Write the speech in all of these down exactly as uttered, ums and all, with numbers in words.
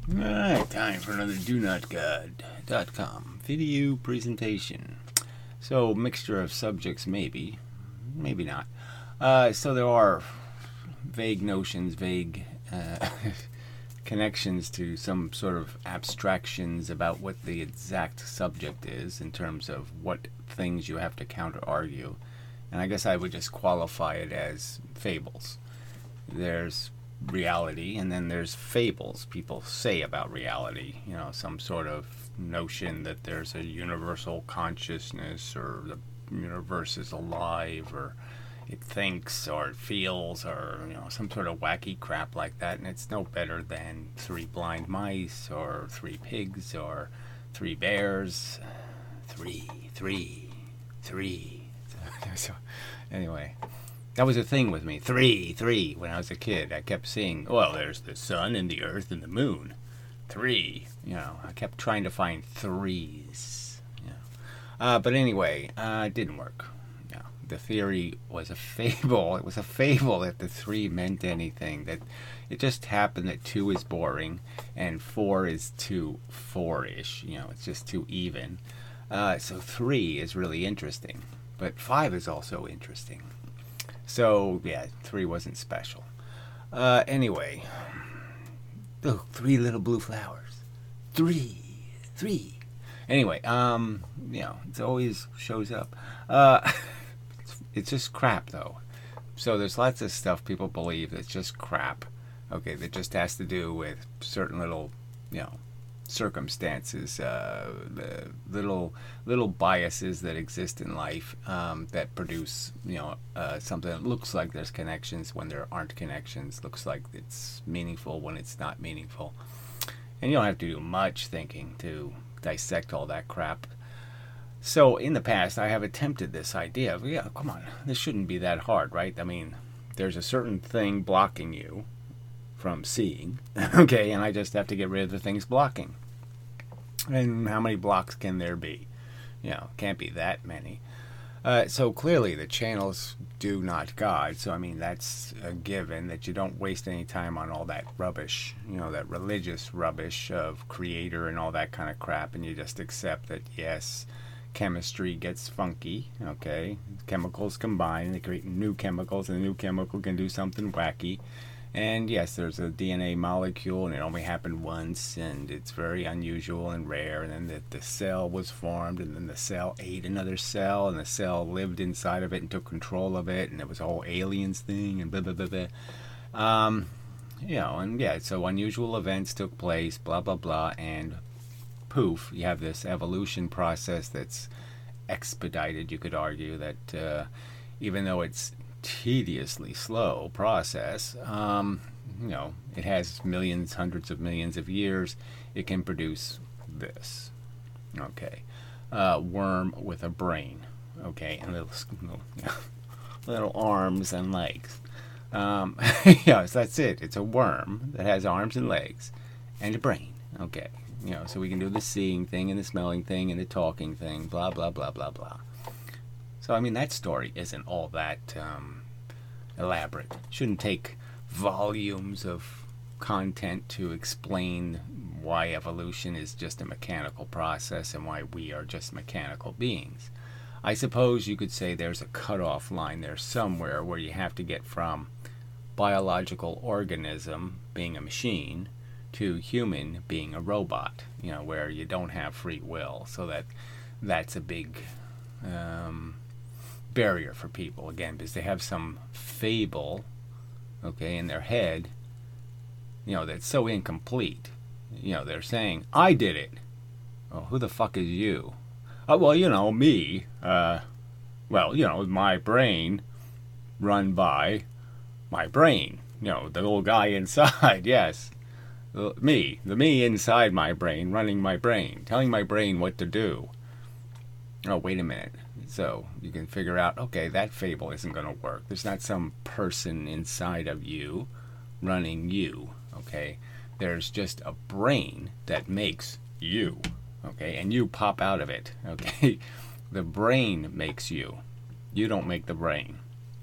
Alright, time for another do not god dot com video presentation. So, mixture of subjects, maybe, maybe not. Uh, so there are vague notions, vague uh, connections to some sort of abstractions about what the exact subject is in terms of what things you have to counter-argue. And I guess I would just qualify it as fables. There's reality, and then there's fables people say about reality. You know, some sort of notion that there's a universal consciousness, or the universe is alive, or it thinks, or it feels, or, you know, some sort of wacky crap like that. And it's no better than three blind mice, or three pigs, or three bears. Three, three, three. So, anyway, that was a thing with me. Three, three. When I was a kid, I kept seeing, well, there's the sun and the earth and the moon. Three. You know, I kept trying to find threes. You know. Uh, but anyway, uh, it didn't work. You know, the theory was a fable. It was a fable that the three meant anything. That it just happened that two is boring and four is too four-ish. You know, it's just too even. Uh, so three is really interesting. But five is also interesting. So, yeah, three wasn't special. Uh, anyway. Oh, three little blue flowers. Three. Three. Anyway, um, you know, it always shows up. Uh, it's, it's just crap, though. So there's lots of stuff people believe that's just crap. Okay, that just has to do with certain little, you know, circumstances, uh, the little little biases that exist in life um, that produce, you know, uh, something that looks like there's connections when there aren't connections, looks like it's meaningful when it's not meaningful. And you don't have to do much thinking to dissect all that crap. So in the past, I have attempted this idea of, yeah, come on, this shouldn't be that hard, right? I mean, there's a certain thing blocking you from seeing, okay, and I just have to get rid of the things blocking. And how many blocks can there be? You know, can't be that many. Uh, so clearly the channels do not God, so I mean, that's a given, that you don't waste any time on all that rubbish, you know, that religious rubbish of creator and all that kind of crap, and you just accept that, yes, chemistry gets funky, okay, chemicals combine, they create new chemicals, and the new chemical can do something wacky. And yes, there's a D N A molecule, and it only happened once, and it's very unusual and rare. And then the, the cell was formed, and then the cell ate another cell, and the cell lived inside of it and took control of it, and it was a whole aliens thing, and blah, blah, blah, blah. Um, you know, and yeah, so unusual events took place, blah, blah, blah, and poof, you have this evolution process that's expedited, you could argue, that uh, even though it's tediously slow process, um, you know, it has millions, hundreds of millions of years, it can produce this. Okay. Uh, worm with a brain. Okay, and little, little, little arms and legs. Um, yes, that's it. It's a worm that has arms and legs and a brain. Okay. You know, so we can do the seeing thing and the smelling thing and the talking thing, blah, blah, blah, blah, blah. So, I mean, that story isn't all that um, elaborate. Shouldn't take volumes of content to explain why evolution is just a mechanical process and why we are just mechanical beings. I suppose you could say there's a cutoff line there somewhere where you have to get from biological organism being a machine to human being a robot, you know, where you don't have free will. So that that's a big Um, barrier for people, again, because they have some fable, okay, in their head, you know, that's so incomplete. You know, they're saying, I did it. Oh, who the fuck is you? Oh, well, you know, me. Uh, well, you know, my brain run by my brain. You know, the little guy inside, yes. The, me. The me inside my brain, running my brain, telling my brain what to do. Oh, wait a minute. So you can figure out, okay, that fable isn't going to work. There's not some person inside of you running you, okay? There's just a brain that makes you, okay? And you pop out of it, okay? The brain makes you. You don't make the brain.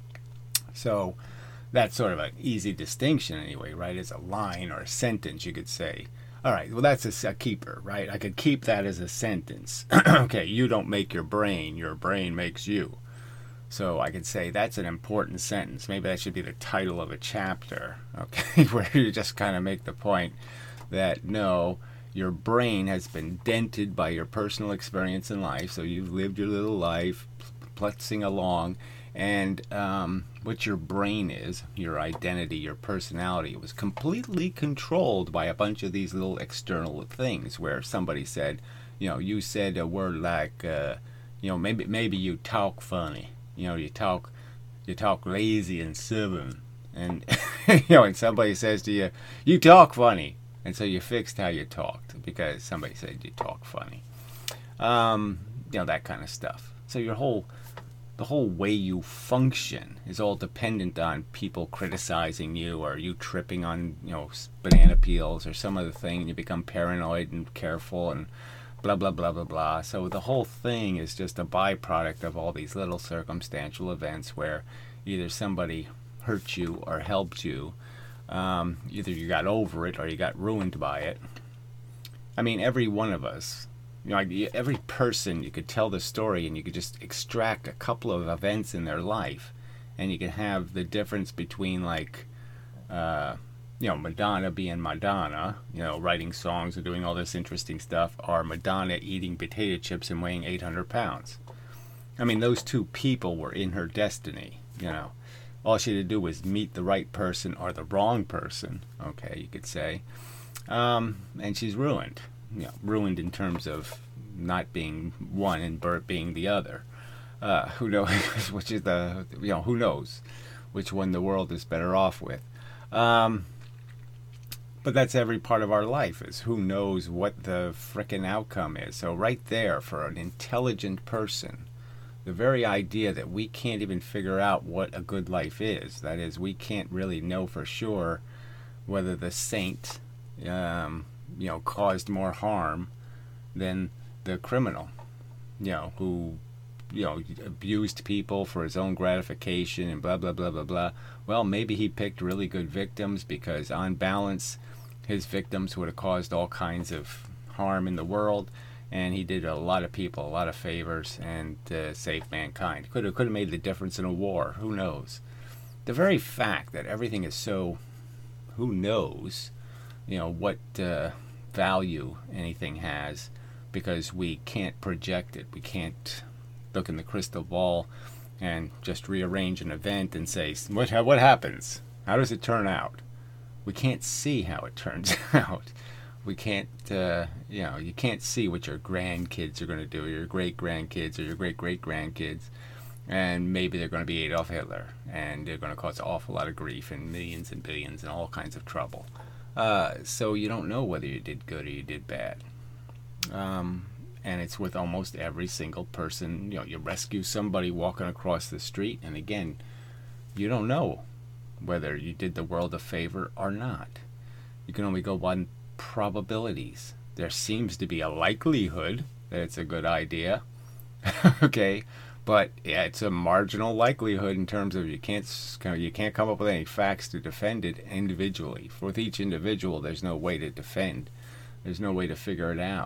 So that's sort of an easy distinction anyway, right? It's a line or a sentence, you could say. All right, well, that's a, s- a keeper, right? I could keep that as a sentence. Okay, you don't make your brain, your brain makes you. So I could say that's an important sentence. Maybe that should be the title of a chapter, okay, where you just kind of make the point that no, your brain has been dented by your personal experience in life. So you've lived your little life, putzing along, and um, what your brain is, your identity, your personality, was completely controlled by a bunch of these little external things. Where somebody said, you know, you said a word like, uh, you know, maybe maybe you talk funny. You know, you talk, you talk lazy and stubborn, and you know, and somebody says to you, "You talk funny," and so you fixed how you talked because somebody said you talk funny. Um, you know, that kind of stuff. So your whole, the whole way you function is all dependent on people criticizing you or you tripping on, you know, banana peels or some other thing, and you become paranoid and careful and blah blah blah blah blah. So the whole thing is just a byproduct of all these little circumstantial events where either somebody hurt you or helped you, um, either you got over it or you got ruined by it. I mean, every one of us, you know, like, every person, you could tell the story and you could just extract a couple of events in their life, and you could have the difference between like. Uh, you know, Madonna being Madonna, you know, writing songs and doing all this interesting stuff, or Madonna eating potato chips and weighing eight hundred pounds. I mean, those two people were in her destiny, you know. All she had to do was meet the right person or the wrong person, okay, you could say. Um, and she's ruined. You know, ruined in terms of not being one and Bert being the other. Uh, who knows, which is the, you know, who knows which one the world is better off with. Um, But that's every part of our life, is who knows what the frickin' outcome is. So right there, for an intelligent person, the very idea that we can't even figure out what a good life is, that is, we can't really know for sure whether the saint, um, you know, caused more harm than the criminal, you know, who, you know, abused people for his own gratification and blah, blah, blah, blah, blah. Well, maybe he picked really good victims because on balance, his victims would have caused all kinds of harm in the world, and he did a lot of people a lot of favors and uh, saved mankind. Could have could have made the difference in a war. Who knows? The very fact that everything is so, who knows, you know, what uh, value anything has, because we can't project it. We can't look in the crystal ball and just rearrange an event and say, what what happens? How does it turn out? We can't see how it turns out. We can't, uh, you know, you can't see what your grandkids are going to do, or your great grandkids, or your great great grandkids, and maybe they're going to be Adolf Hitler, and they're going to cause an awful lot of grief and millions and billions and all kinds of trouble. Uh, so you don't know whether you did good or you did bad. Um, and it's with almost every single person. You know, you rescue somebody walking across the street, and again, you don't know whether you did the world a favor or not. You can only go on probabilities. There seems to be a likelihood that it's a good idea, okay, but yeah, it's a marginal likelihood in terms of you can't you can't come up with any facts to defend it individually. For with each individual, there's no way to defend. There's no way to figure it out.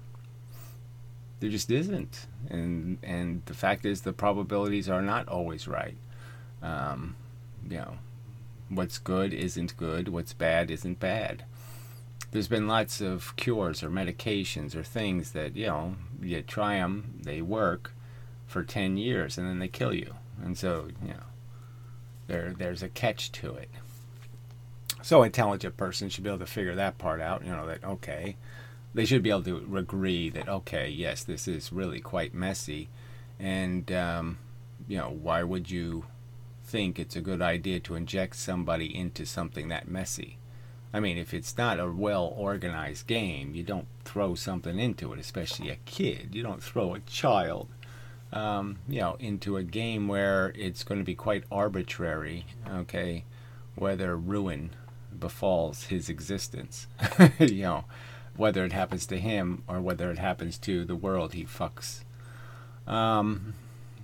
There just isn't, and and the fact is the probabilities are not always right. Um, you know. What's good isn't good. What's bad isn't bad. There's been lots of cures or medications or things that, you know, you try them, they work for ten years, and then they kill you. And so, you know, there there's a catch to it. So an intelligent person should be able to figure that part out, you know, that, okay, they should be able to agree that, okay, yes, this is really quite messy, and, um, you know, why would you think it's a good idea to inject somebody into something that messy? I mean, if it's not a well-organized game, you don't throw something into it, especially a kid. You don't throw a child, um, you know, into a game where it's going to be quite arbitrary, okay, whether ruin befalls his existence, you know, whether it happens to him or whether it happens to the world he fucks. Um...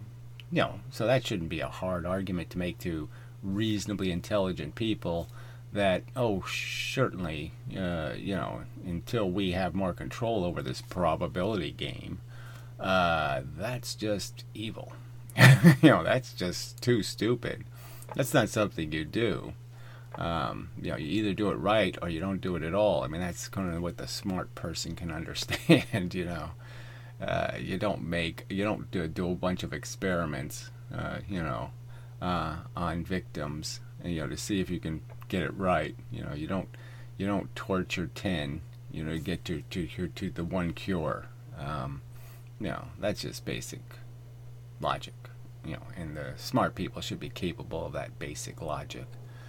You know, so that shouldn't be a hard argument to make to reasonably intelligent people, that, oh, certainly, uh, you know, until we have more control over this probability game, uh, that's just evil. You know, that's just too stupid. That's not something you do. Um, you know, you either do it right or you don't do it at all. I mean, that's kind of what the smart person can understand. You know, uh, you don't make, you don't do, do a bunch of experiments, uh, you know, uh, on victims, and, you know, to see if you can get it right. You know, you don't, you don't torture ten, you know, to get to to to, to the one cure. Um, you know, that's just basic logic. You know, and the smart people should be capable of that basic logic.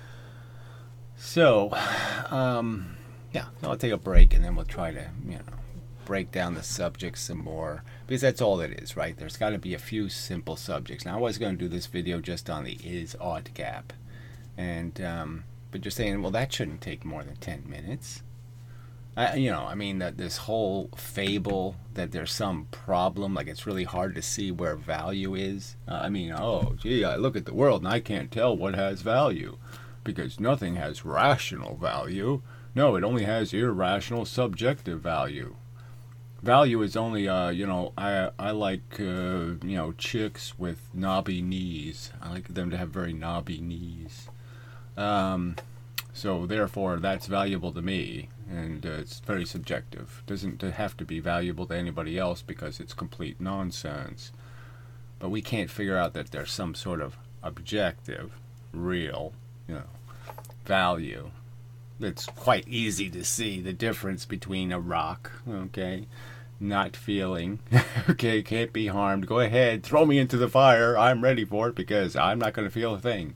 So, um, yeah, I'll take a break and then we'll try to, you know, break down the subjects some more, because that's all it is, right? There's got to be a few simple subjects. Now, I was going to do this video just on the is-ought gap, and um, but you're saying, well, that shouldn't take more than ten minutes. I, you know, I mean, that this whole fable that there's some problem, like it's really hard to see where value is. Uh, I mean, oh, gee, I look at the world and I can't tell what has value, because nothing has rational value. No, it only has irrational subjective value. Value is only, uh, you know, I I like, uh, you know, chicks with knobby knees. I like them to have very knobby knees. Um, so therefore, that's valuable to me, and uh, it's very subjective. It doesn't have to be valuable to anybody else because it's complete nonsense. But we can't figure out that there's some sort of objective, real, you know, value. It's quite easy to see the difference between a rock, okay, not feeling, okay, can't be harmed. Go ahead, throw me into the fire. I'm ready for it because I'm not going to feel a thing.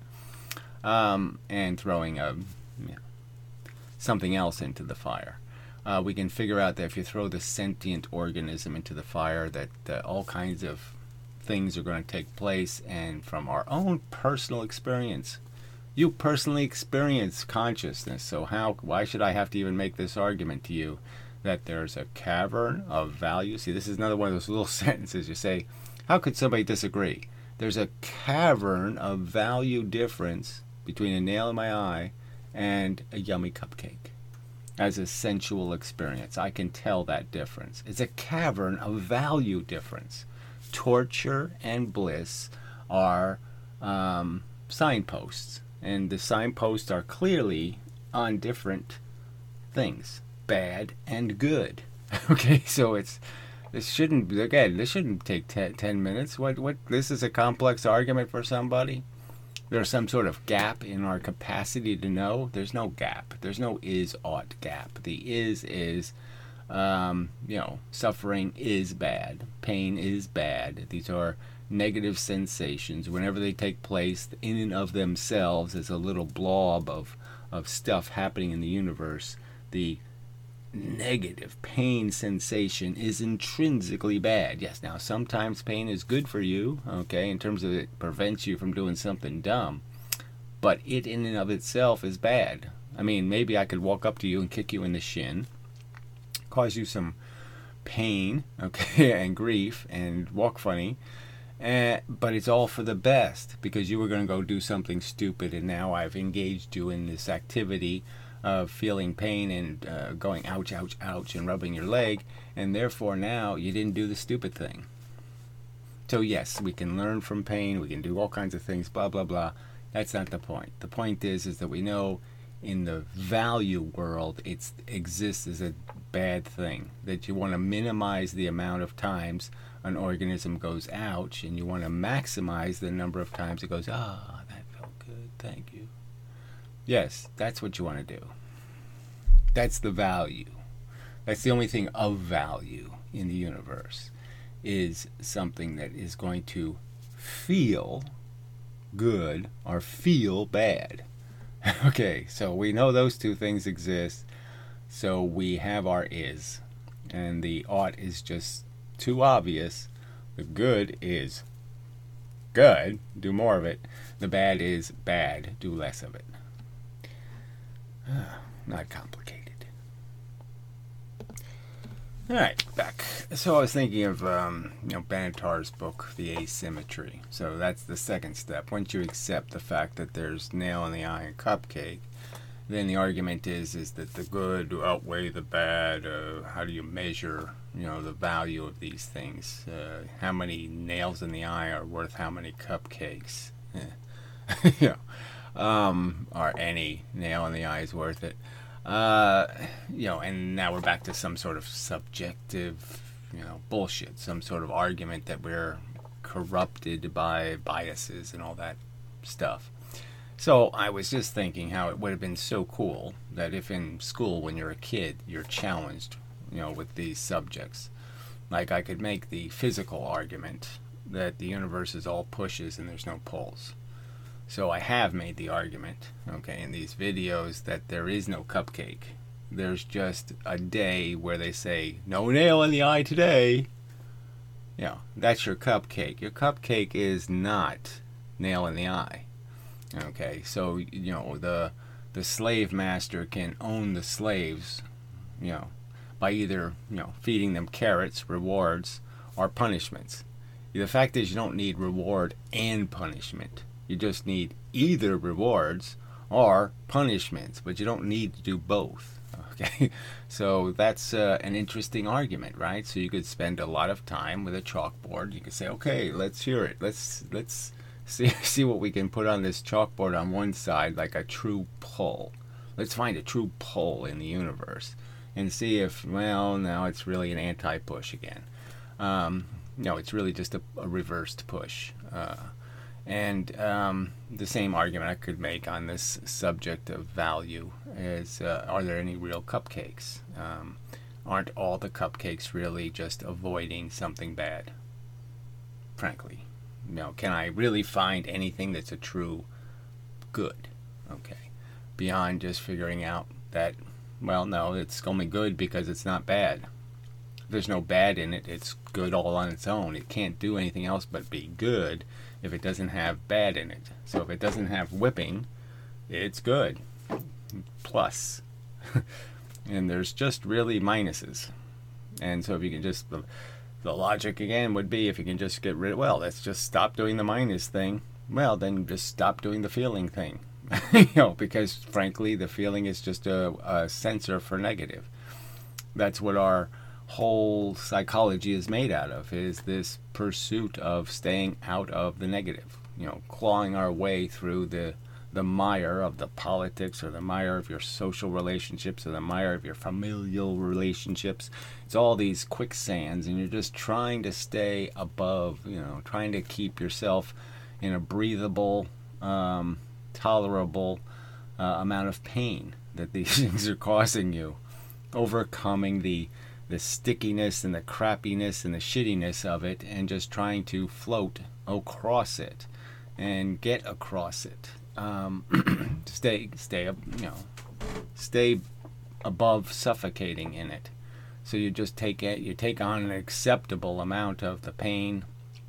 Um, and throwing a, you know, something else into the fire. Uh, we can figure out that if you throw the sentient organism into the fire, that uh, all kinds of things are going to take place, and from our own personal experience. You personally experience consciousness, so how? Why should I have to even make this argument to you that there's a cavern of value? See, this is another one of those little sentences you say, how could somebody disagree? There's a cavern of value difference between a nail in my eye and a yummy cupcake. As a sensual experience, I can tell that difference. It's a cavern of value difference. Torture and bliss are um, signposts. And the signposts are clearly on different things, bad and good. Okay, so it's this shouldn't again. This shouldn't take ten, ten minutes. What what? This is a complex argument for somebody. There's some sort of gap in our capacity to know. There's no gap. There's no is-ought gap. The is is, um, you know, suffering is bad. Pain is bad. These are negative sensations. Whenever they take place in and of themselves as a little blob of, of stuff happening in the universe, the negative pain sensation is intrinsically bad. Yes, now sometimes pain is good for you, okay, in terms of it prevents you from doing something dumb, but it in and of itself is bad. I mean, maybe I could walk up to you and kick you in the shin, cause you some pain, okay, and grief, and walk funny, Uh, but it's all for the best, because you were going to go do something stupid, and now I've engaged you in this activity of feeling pain and uh, going ouch, ouch, ouch, and rubbing your leg, and therefore now you didn't do the stupid thing. So yes, we can learn from pain, we can do all kinds of things, blah, blah, blah. That's not the point. The point is, is that we know in the value world it exists as a bad thing, that you want to minimize the amount of times an organism goes ouch, and you want to maximize the number of times it goes, ah, that felt good, thank you. Yes, that's what you want to do. That's the value. That's the only thing of value in the universe, is something that is going to feel good or feel bad. Okay, so we know those two things exist, so we have our is, and the ought is just too obvious. The good is good, do more of it. The bad is bad, do less of it. Not complicated. Alright, back. So I was thinking of um, you know, Banatar's book, The Asymmetry. So that's the second step. Once you accept the fact that there's nail in the eye and cupcake, then the argument is is that the good outweigh the bad. Uh, how do you measure, you know, the value of these things? Uh, how many nails in the eye are worth how many cupcakes? Yeah. you know, um, or any nail in the eye is worth it. Uh, you know, and now we're back to some sort of subjective, you know, bullshit. Some sort of argument that we're corrupted by biases and all that stuff. So I was just thinking how it would have been so cool that if in school when you're a kid you're challenged, you know, with these subjects. Like I could make the physical argument that the universe is all pushes and there's no pulls. So I have made the argument, okay, in these videos that there is no cupcake. There's just a day where they say, no nail in the eye today. You know, that's your cupcake. Your cupcake is not nail in the eye. Okay, so, you know, the the slave master can own the slaves, you know, by either, you know, feeding them carrots, rewards, or punishments. The fact is you don't need reward and punishment. You just need either rewards or punishments, but you don't need to do both. Okay, so that's uh, an interesting argument, right? So you could spend a lot of time with a chalkboard. You could say, okay, let's hear it. Let's let's see see what we can put on this chalkboard on one side, like a true pull. Let's find a true pull in the universe and see if, well, now it's really an anti-push again. Um, no, it's really just a, a reversed push. Uh, And um, the same argument I could make on this subject of value is, uh, are there any real cupcakes? Um, aren't all the cupcakes really just avoiding something bad? Frankly, you know, can I really find anything that's a true good? Okay, beyond just figuring out that, well, no, it's only good because it's not bad. If there's no bad in it, it's good all on its own. It can't do anything else but be good if it doesn't have bad in it. So if it doesn't have whipping, it's good. Plus. And there's just really minuses. And so if you can just, the, the logic again would be if you can just get rid of, well, let's just stop doing the minus thing. Well, then just stop doing the feeling thing. You know, because frankly, the feeling is just a, a sensor for negative. That's what our whole psychology is made out of, is this pursuit of staying out of the negative, you know, clawing our way through the the mire of the politics, or the mire of your social relationships, or the mire of your familial relationships. It's all these quicksands, and you're just trying to stay above, you know, trying to keep yourself in a breathable, um, tolerable uh, amount of pain that these things are causing you, overcoming the the stickiness and the crappiness and the shittiness of it, and just trying to float across it and get across it. Um, stay, stay, you know, stay above suffocating in it. So you just take it, you take on an acceptable amount of the pain,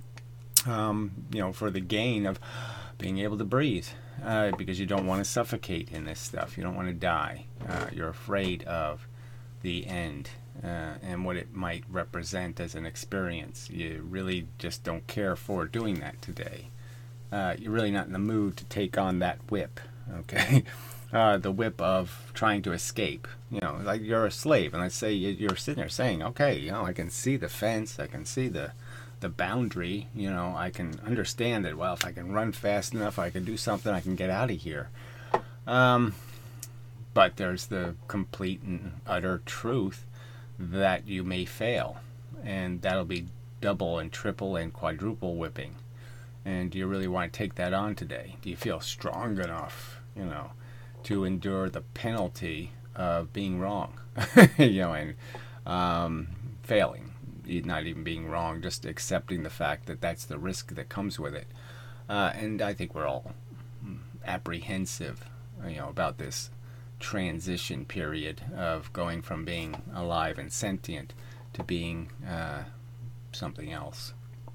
um, you know, for the gain of being able to breathe, uh, because you don't want to suffocate in this stuff. You don't want to die. Uh, you're afraid of the end. Uh, and what it might represent as an experience. You really just don't care for doing that today. Uh, you're really not in the mood to take on that whip, okay? Uh, the whip of trying to escape. You know, like you're a slave, and let's say you're sitting there saying, okay, you know, I can see the fence, I can see the the boundary, you know, I can understand that, well, if I can run fast enough, I can do something, I can get out of here. Um, but there's the complete and utter truth that you may fail, and that'll be double and triple and quadruple whipping. And do you really want to take that on today? Do you feel strong enough, you know, to endure the penalty of being wrong, you know, and um, failing, not even being wrong, just accepting the fact that that's the risk that comes with it. Uh, and I think we're all apprehensive, you know, about this transition period of going from being alive and sentient to being uh, something else.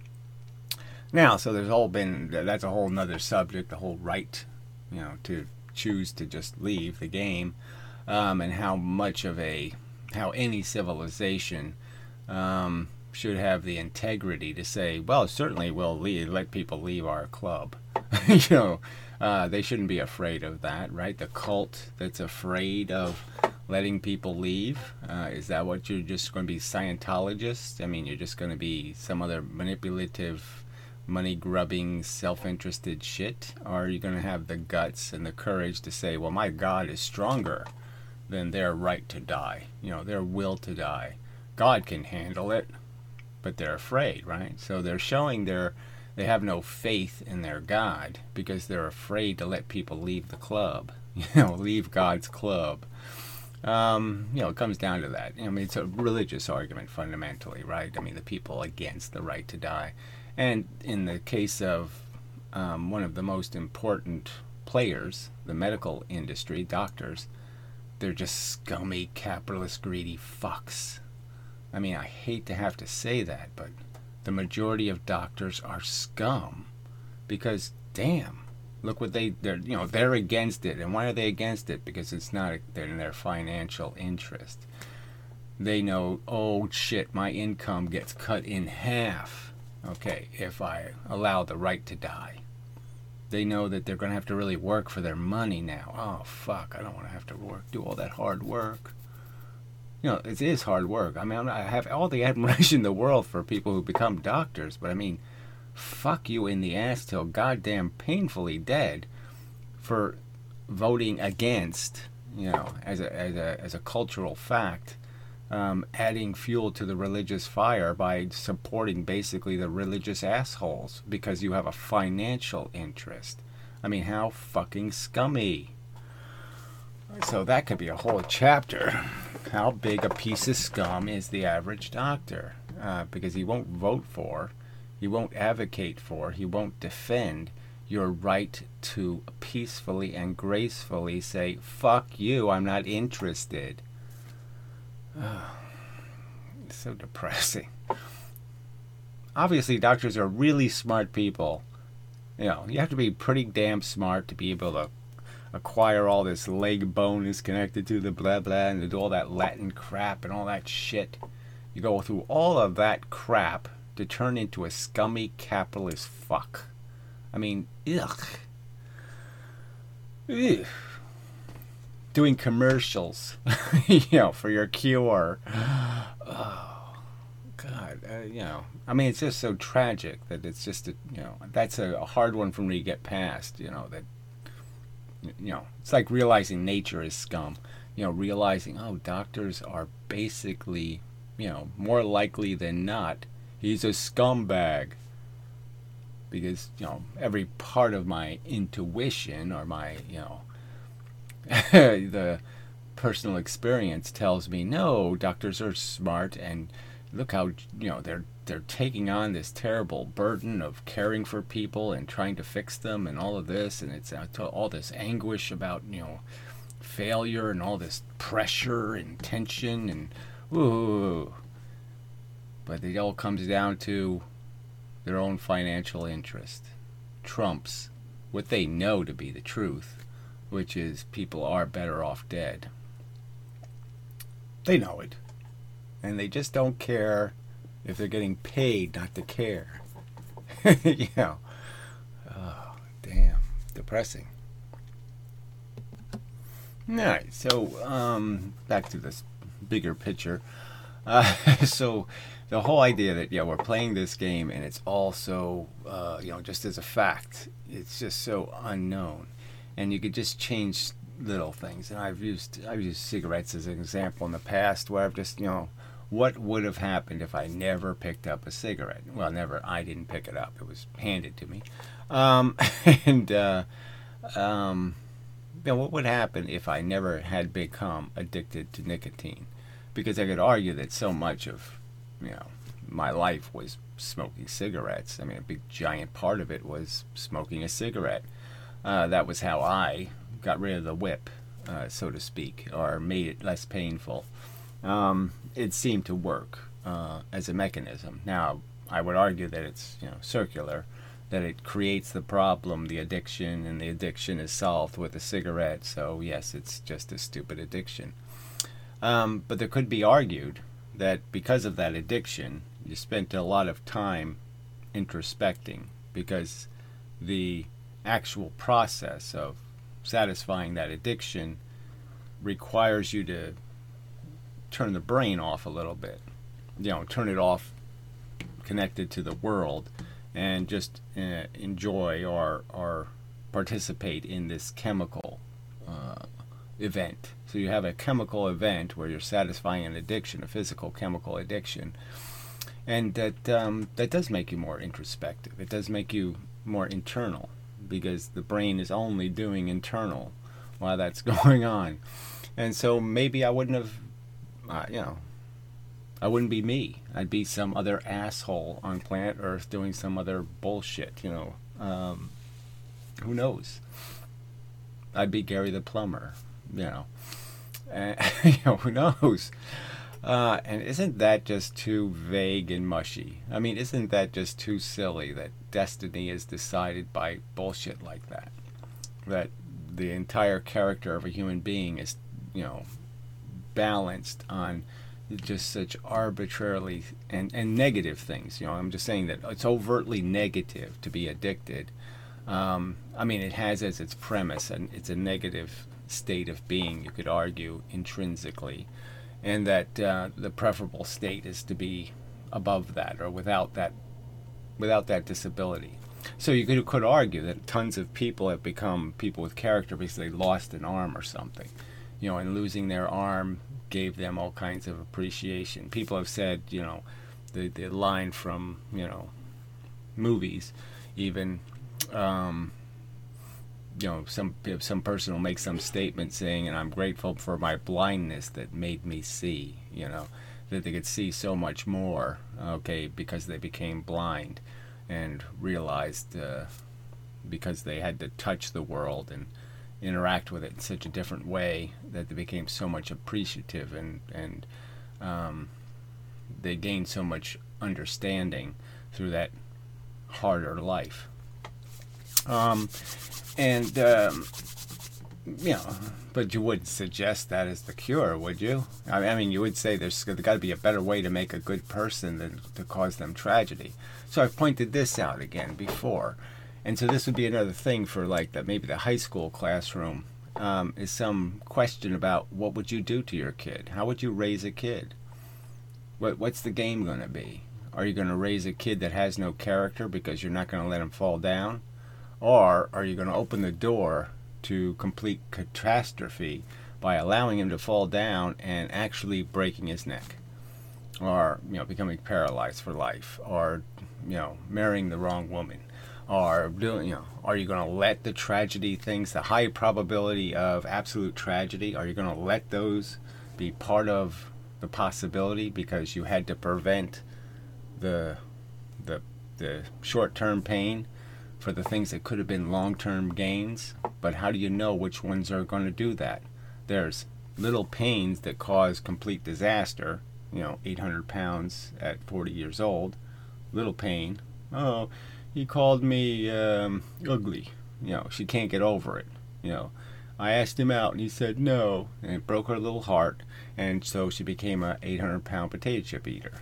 Now, so there's all been, that's a whole nother subject, the whole right, you know, to choose to just leave the game, um, and how much of a, how any civilization um, should have the integrity to say, well, certainly we'll leave, let people leave our club. You know, Uh, they shouldn't be afraid of that, right? The cult that's afraid of letting people leave. Uh, is that what you're just going to be, Scientologists? I mean, you're just going to be some other manipulative, money-grubbing, self-interested shit? Or are you going to have the guts and the courage to say, well, my God is stronger than their right to die, you know, their will to die. God can handle it, but they're afraid, right? So they're showing their they have no faith in their God because they're afraid to let people leave the club, you know, leave God's club. Um, you know, it comes down to that. I mean, it's a religious argument fundamentally, right? I mean, the people against the right to die. And in the case of um, one of the most important players, the medical industry, doctors, they're just scummy, capitalist, greedy fucks. I mean, I hate to have to say that, but the majority of doctors are scum because, damn, look what they, they're, you know, they're against it. And why are they against it? Because it's not in their financial interest. They know, oh shit, my income gets cut in half, okay, if I allow the right to die. They know that they're going to have to really work for their money now. Oh, fuck, I don't want to have to work, do all that hard work. You know, it is hard work. I mean, I'm not, I have all the admiration in the world for people who become doctors, but I mean, fuck you in the ass till goddamn painfully dead for voting against, you know, as a as a as a cultural fact, um, adding fuel to the religious fire by supporting basically the religious assholes because you have a financial interest. I mean, how fucking scummy. So that could be a whole chapter. How big a piece of scum is the average doctor? Uh, because he won't vote for, he won't advocate for, he won't defend your right to peacefully and gracefully say, fuck you, I'm not interested. Oh, it's so depressing. Obviously, doctors are really smart people. You know, you have to be pretty damn smart to be able to acquire all this leg bone is connected to the blah blah and to do all that Latin crap and all that shit. You go through all of that crap to turn into a scummy capitalist fuck. I mean, ugh. Ugh. Doing commercials, you know, for your cure. Oh, God, uh, you know. I mean, it's just so tragic that it's just, a, you know, that's a, a hard one for me to get past, you know, that, you know, it's like realizing nature is scum. You know, realizing, oh, doctors are basically, you know, more likely than not, he's a scumbag. Because, you know, every part of my intuition or my, you know, the personal experience tells me, no, doctors are smart and look how, you know, they're they're taking on this terrible burden of caring for people and trying to fix them and all of this, and it's uh, all this anguish about, you know, failure and all this pressure and tension and ooh. But it all comes down to their own financial interest trumps what they know to be the truth, which is people are better off dead. They know it. And they just don't care if they're getting paid not to care. You know. Oh, damn. Depressing. Alright, so um, back to this bigger picture. Uh, so the whole idea that, yeah, we're playing this game and it's also, uh, you know, just as a fact, it's just so unknown. And you could just change little things. And I've used I've used cigarettes as an example in the past where I've just, you know, what would have happened if I never picked up a cigarette? Well, never. I didn't pick it up. It was handed to me. Um, and, uh, um, you know, what would happen if I never had become addicted to nicotine? Because I could argue that so much of, you know, my life was smoking cigarettes. I mean, a big giant part of it was smoking a cigarette. Uh, that was how I got rid of the whip, uh, so to speak, or made it less painful. Um, it seemed to work uh, as a mechanism. Now, I would argue that it's, you know, circular, that it creates the problem, the addiction, and the addiction is solved with a cigarette. So, yes, it's just a stupid addiction. Um, but there could be argued that because of that addiction, you spent a lot of time introspecting because the actual process of satisfying that addiction requires you to turn the brain off a little bit. You know, turn it off connected to the world and just uh, enjoy or, or participate in this chemical uh, event. So you have a chemical event where you're satisfying an addiction, a physical chemical addiction. And that um, that does make you more introspective. It does make you more internal, because the brain is only doing internal while that's going on. And so maybe I wouldn't have, uh, you know, I wouldn't be me. I'd be some other asshole on planet Earth doing some other bullshit, you know. Um, who knows? I'd be Gary the plumber, you know. And, you know, who knows? Uh, and isn't that just too vague and mushy? I mean, isn't that just too silly that destiny is decided by bullshit like that? That the entire character of a human being is, you know, balanced on just such arbitrarily and, and negative things. You know, I'm just saying that it's overtly negative to be addicted. Um, I mean, it has as its premise, and it's a negative state of being, you could argue, intrinsically. And that uh, the preferable state is to be above that, or without that, without that disability. So you could, could argue that tons of people have become people with character because they lost an arm or something, you know, and losing their arm gave them all kinds of appreciation. People have said, you know, the the line from, you know, movies, even. Um, You know, some some person will make some statement saying, and I'm grateful for my blindness that made me see, you know, that they could see so much more, okay, because they became blind and realized uh, because they had to touch the world and interact with it in such a different way that they became so much appreciative, and, and um, they gained so much understanding through that harder life. Um... And, um, you know, but you wouldn't suggest that as the cure, would you? I mean, you would say there's got to be a better way to make a good person than to cause them tragedy. So I've pointed this out again before. And so this would be another thing for, like, the, maybe the high school classroom, um, is some question about what would you do to your kid? How would you raise a kid? What, what's the game going to be? Are you going to raise a kid that has no character because you're not going to let him fall down? Or are you going to open the door to complete catastrophe by allowing him to fall down and actually breaking his neck? Or, you know, becoming paralyzed for life? Or, you know, marrying the wrong woman? Or, doing, you know, are you going to let the tragedy things, the high probability of absolute tragedy, are you going to let those be part of the possibility because you had to prevent the, the, the short-term pain for the things that could have been long-term gains? But how do you know which ones are going to do that? There's little pains that cause complete disaster, you know, eight hundred pounds at forty years old, little pain. Oh, he called me um, ugly. You know, she can't get over it. You know, I asked him out and he said no, and it broke her little heart, and so she became a eight hundred pound potato chip eater.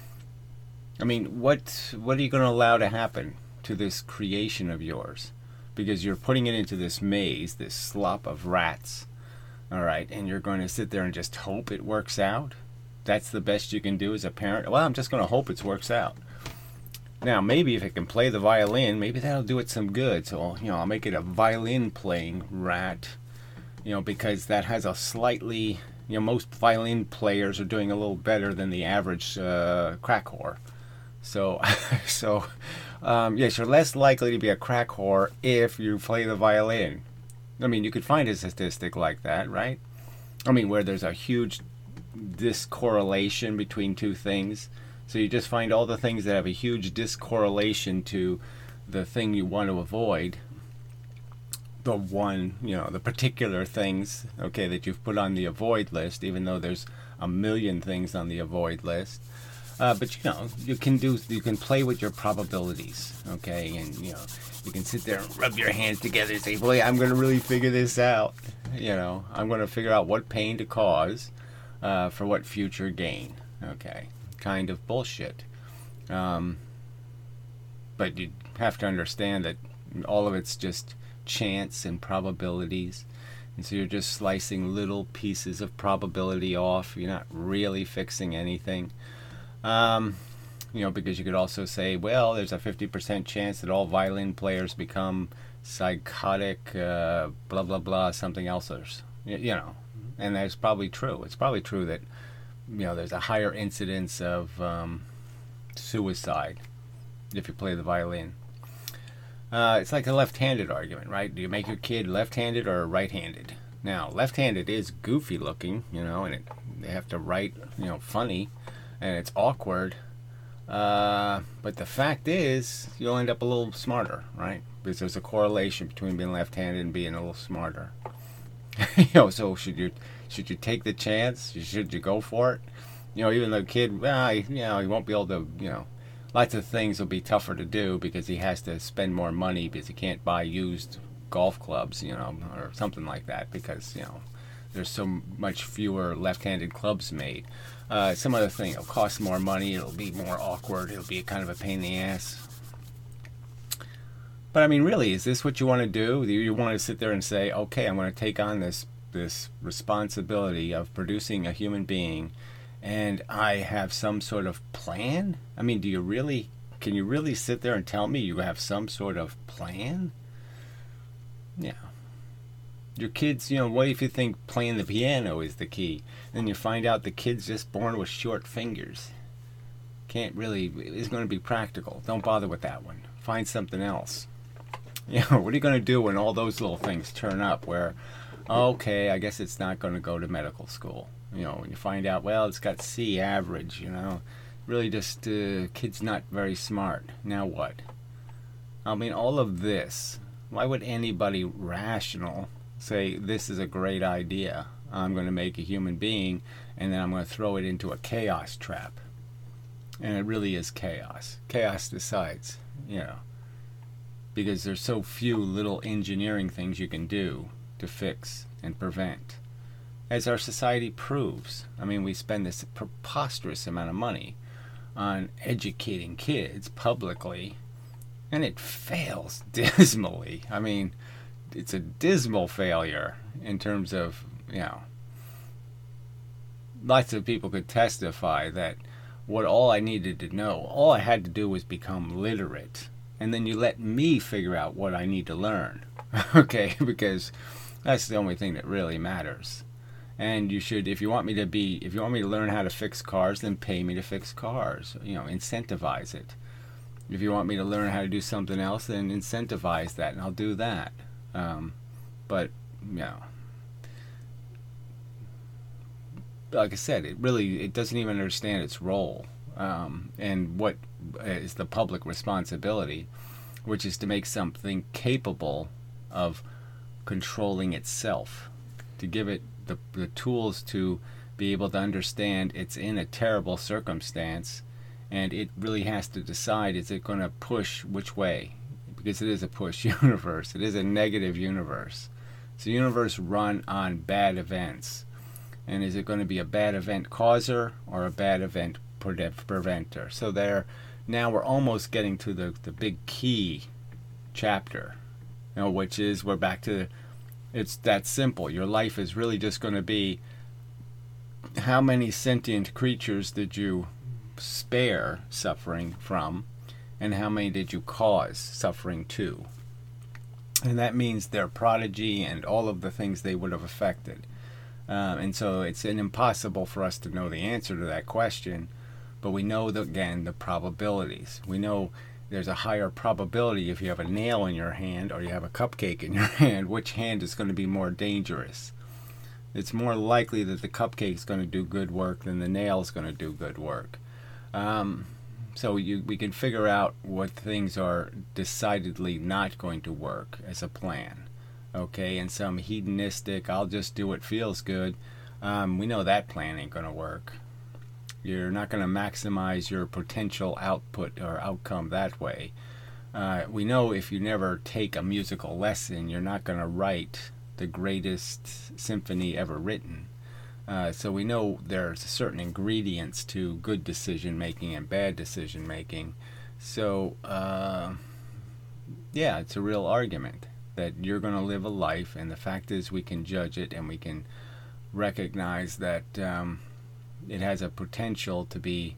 I mean, what what are you going to allow to happen to this creation of yours? Because you're putting it into this maze, this slop of rats, all right, and you're going to sit there and just hope it works out? That's the best you can do as a parent? Well, I'm just going to hope it works out. Now, maybe if it can play the violin, maybe that'll do it some good. So, you know, I'll make it a violin-playing rat, you know, because that has a slightly, you know, most violin players are doing a little better than the average uh, crack whore. So, so, um, yes, you're less likely to be a crack whore if you play the violin. I mean, you could find a statistic like that, right? I mean, where there's a huge discorrelation between two things. So you just find all the things that have a huge discorrelation to the thing you want to avoid. The one, you know, the particular things, okay, that you've put on the avoid list, even though there's a million things on the avoid list. Uh, but, you know, you can do, you can play with your probabilities, okay? And, you know, you can sit there and rub your hands together and say, boy, I'm going to really figure this out. You know, I'm going to figure out what pain to cause uh, for what future gain, okay? Kind of bullshit. Um, but you have to understand that All of it's just chance and probabilities. And so you're just slicing little pieces of probability off. You're not really fixing anything. Um, you know, because you could also say, well, there's a fifty percent chance that all violin players become psychotic, uh, blah, blah, blah, something else. You, you know, and that's probably true. It's probably true that, you know, there's a higher incidence of um, suicide if you play the violin. Uh, it's like a left-handed argument, right? Do you make your kid left-handed or right-handed? Now, left-handed is goofy looking, you know, and it, they have to write, you know, funny, and it's awkward. Uh, but the fact is, you'll end up a little smarter, right? Because there's a correlation between being left-handed and being a little smarter. You know, so should you should you take the chance? Should you go for it? You know, even though the kid, well, you know, he won't be able to, you know, lots of things will be tougher to do because he has to spend more money because he can't buy used golf clubs, you know, or something like that because, you know, there's so much fewer left-handed clubs made. Uh, some other thing, it'll cost more money, it'll be more awkward, it'll be kind of a pain in the ass. But I mean, really, is this what you want to do? You want to sit there and say, okay, I'm going to take on this this responsibility of producing a human being, and I have some sort of plan? I mean, do you really, can you really sit there and tell me you have some sort of plan? Yeah. Your kids, you know, what if you think playing the piano is the key? Then you find out the kid's just born with short fingers. Can't really, is going to be practical. Don't bother with that one. Find something else. You know, what are you going to do when all those little things turn up where, okay, I guess it's not going to go to medical school. You know, when you find out, well, it's got C average, you know, really just, uh, kid's not very smart. Now what? I mean, all of this, why would anybody rational say this is a great idea? I'm going to make a human being and then I'm going to throw it into a chaos trap. And it really is chaos. Chaos decides, you know, because there's so few little engineering things you can do to fix and prevent. As our society proves. I mean, we spend this preposterous amount of money on educating kids publicly, and it fails dismally. I mean, it's a dismal failure in terms of, you know, lots of people could testify that what all I needed to know, all I had to do was become literate, and then you let me figure out what I need to learn. Okay, because that's the only thing that really matters. And you should, if you want me to be, if you want me to learn how to fix cars, then pay me to fix cars. You know, incentivize it. If you want me to learn how to do something else, then incentivize that, and I'll do that. Um, but, you know, like I said, it really, it doesn't even understand its role um, and what is the public responsibility, which is to make something capable of controlling itself, to give it the, the tools to be able to understand it's in a terrible circumstance, and it really has to decide, is it going to push which way? Because it is a push universe. It is a negative universe. It's a universe run on bad events. And is it going to be a bad event causer or a bad event preventer? So there, now we're almost getting to the, the big key chapter, you know, which is we're back to, it's that simple. Your life is really just going to be how many sentient creatures did you spare suffering from, and how many did you cause suffering to? And that means their prodigy and all of the things they would have affected. Um, and so it's an impossible for us to know the answer to that question, but we know, that, again, the probabilities. We know there's a higher probability if you have a nail in your hand or you have a cupcake in your hand, which hand is going to be more dangerous. It's more likely that the cupcake is going to do good work than the nail is going to do good work. Um, so you, we can figure out what things are decidedly not going to work as a plan. Okay, and some hedonistic, I'll just do what feels good, um, we know that plan ain't going to work. You're not going to maximize your potential output or outcome that way. Uh, we know if you never take a musical lesson, you're not going to write the greatest symphony ever written. Uh, so we know there's certain ingredients to good decision making and bad decision making. So, uh, yeah, it's a real argument that you're going to live a life, and the fact is we can judge it and we can recognize that um, it has a potential to be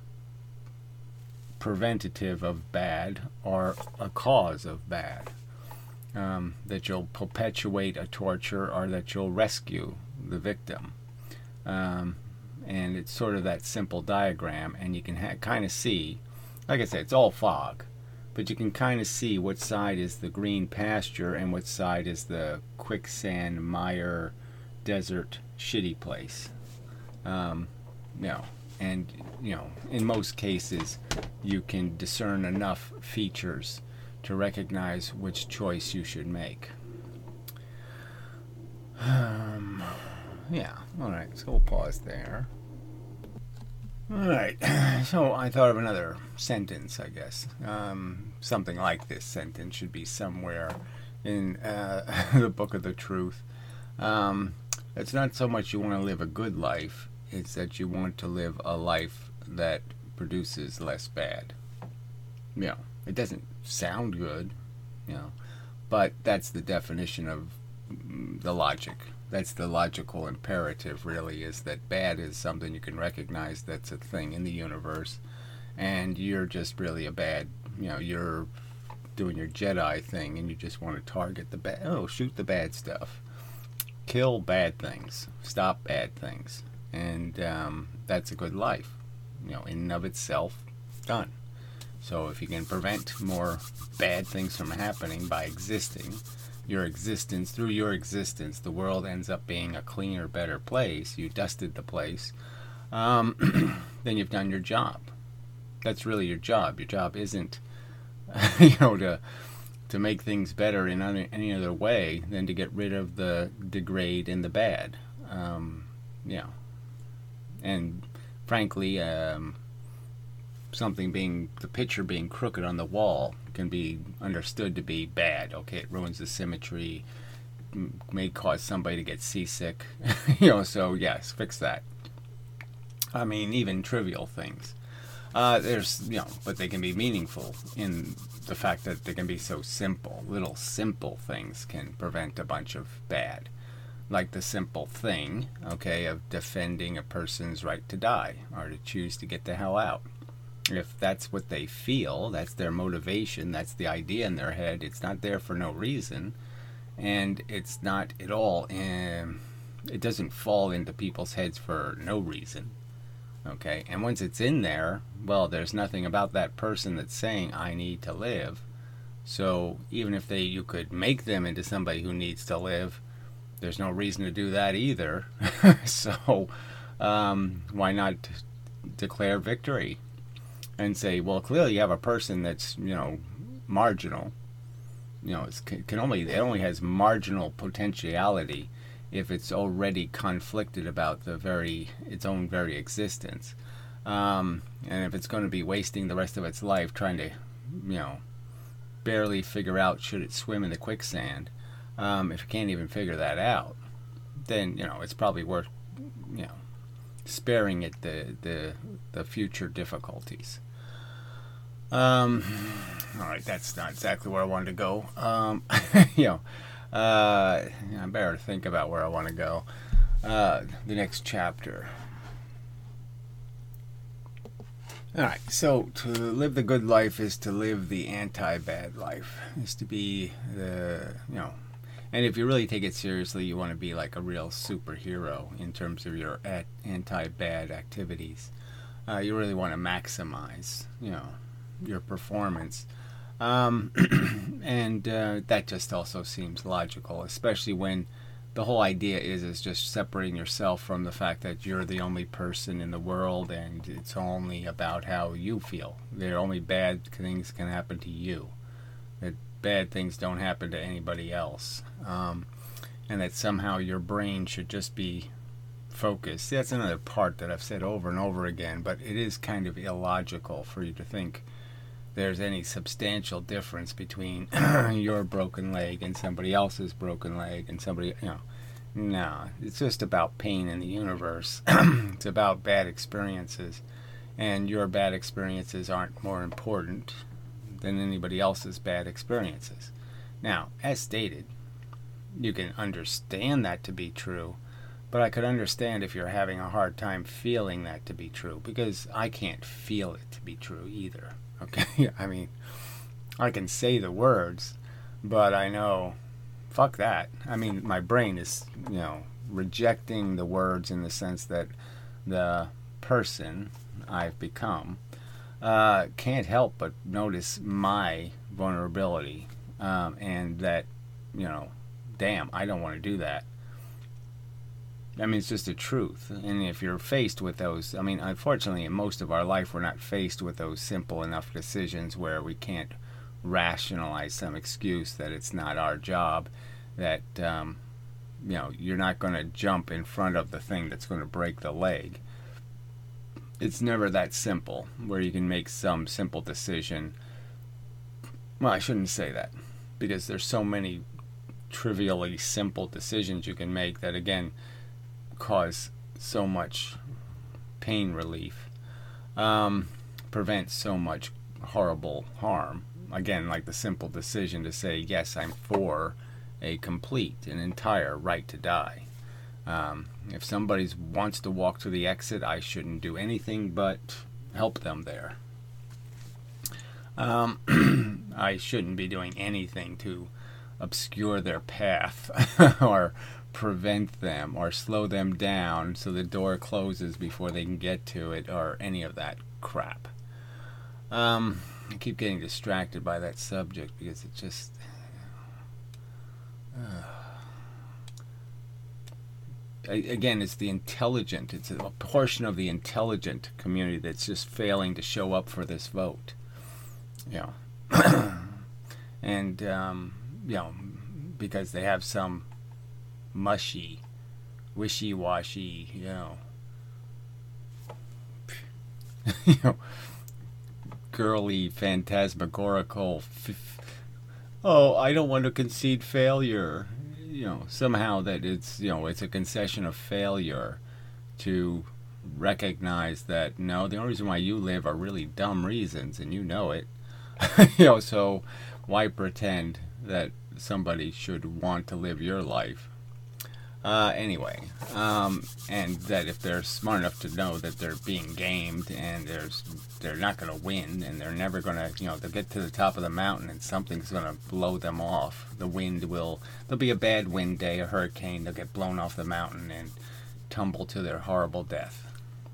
preventative of bad or a cause of bad. Um, that you'll perpetuate a torture or that you'll rescue the victim. Um, and it's sort of that simple diagram, and you can ha- kind of see, like I said, it's all fog, but you can kind of see what side is the green pasture and what side is the quicksand, mire, desert, shitty place. Um, you know, and, you know, in most cases, you can discern enough features to recognize which choice you should make. Um, yeah, alright, so we'll pause there. Alright, so I thought of another sentence, I guess. Um, something like this sentence should be somewhere in uh, the Book of the Truth. Um, it's not so much you want to live a good life, it's that you want to live a life that produces less bad. You know, it doesn't sound good, you know, but that's the definition of the logic. That's the logical imperative, really, is that bad is something you can recognize that's a thing in the universe, and you're just really a bad, you know, you're doing your Jedi thing, and you just want to target the bad, oh, shoot the bad stuff. Kill bad things. Stop bad things. And um, that's a good life, you know, in and of itself, done. So if you can prevent more bad things from happening by existing, your existence, through your existence, the world ends up being a cleaner, better place. You dusted the place. Um, then you've done your job. That's really your job. Your job isn't, you know, to to make things better in any, any other way than to get rid of the degrade and the bad. Um, you know, and frankly, um, something being, the picture being crooked on the wall can be understood to be bad. Okay, it ruins the symmetry, may cause somebody to get seasick, you know, so yes, fix that. I mean, even trivial things. Uh, there's, you know, but they can be meaningful in the fact that they can be so simple. Little simple things can prevent a bunch of bad. Like the simple thing, okay, of defending a person's right to die or to choose to get the hell out. If that's what they feel, that's their motivation, that's the idea in their head, it's not there for no reason, and it's not at all, um, it doesn't fall into people's heads for no reason, okay? And once it's in there, well, there's nothing about that person that's saying, I need to live. So even if they, you could make them into somebody who needs to live, there's no reason to do that either. So um, why not declare victory? And say, well, clearly you have a person that's, you know, marginal. You know, it's can only it only has marginal potentiality if it's already conflicted about the very its own very existence. Um, and if it's going to be wasting the rest of its life trying to, you know, barely figure out should it swim in the quicksand, um, if it can't even figure that out, then, you know, it's probably worth, you know, sparing it the the the future difficulties. Um, all right, that's not exactly where I wanted to go. Um, you know, uh, I better think about where I want to go. Uh, the next chapter. All right, so to live the good life is to live the anti-bad life. Is to be the, you know, and if you really take it seriously, you want to be like a real superhero in terms of your anti-bad activities. Uh, you really want to maximize, you know, your performance. Um, and uh, that just also seems logical, especially when the whole idea is is just separating yourself from the fact that you're the only person in the world and it's only about how you feel. There only bad things can happen to you. That bad things don't happen to anybody else. Um, and that somehow your brain should just be focused. That's another part that I've said over and over again, but it is kind of illogical for you to think there's any substantial difference between your broken leg and somebody else's broken leg and somebody, you know, no, it's just about pain in the universe. It's about bad experiences, and your bad experiences aren't more important than anybody else's bad experiences. Now, as stated, you can understand that to be true, but I could understand if you're having a hard time feeling that to be true, because I can't feel it to be true either. Okay? I mean, I can say the words, but I know, fuck that. I mean, my brain is, you know, rejecting the words in the sense that the person I've become uh, can't help but notice my vulnerability, um, and that, you know, damn, I don't want to do that. I mean, it's just the truth. And if you're faced with those, I mean, unfortunately, in most of our life, we're not faced with those simple enough decisions where we can't rationalize some excuse that it's not our job, that, um, you know, you're not going to jump in front of the thing that's going to break the leg. It's never that simple where you can make some simple decision. Well, I shouldn't say that, because there's so many trivially simple decisions you can make that, again, cause so much pain relief, um, prevent so much horrible harm. Again, like the simple decision to say, yes, I'm for a complete and entire right to die. Um, if somebody wants to walk to the exit, I shouldn't do anything but help them there. Um, I shouldn't be doing anything to obscure their path or prevent them or slow them down so the door closes before they can get to it, or any of that crap. Um, I keep getting distracted by that subject because it just... Uh, again, it's the intelligent, it's a portion of the intelligent community that's just failing to show up for this vote. You know. And, um, you know, because they have some mushy, wishy-washy, you know, you know, girly, phantasmagorical, f- oh, I don't want to concede failure. You know, somehow that it's, you know, it's a concession of failure to recognize that, no, the only reason why you live are really dumb reasons, and you know it. You know, so why pretend that somebody should want to live your life? Uh, anyway, um, and that if they're smart enough to know that they're being gamed and there's they're not going to win, and they're never going to, you know, they'll get to the top of the mountain and something's going to blow them off. The wind will, there'll be a bad wind day, a hurricane, they'll get blown off the mountain and tumble to their horrible death.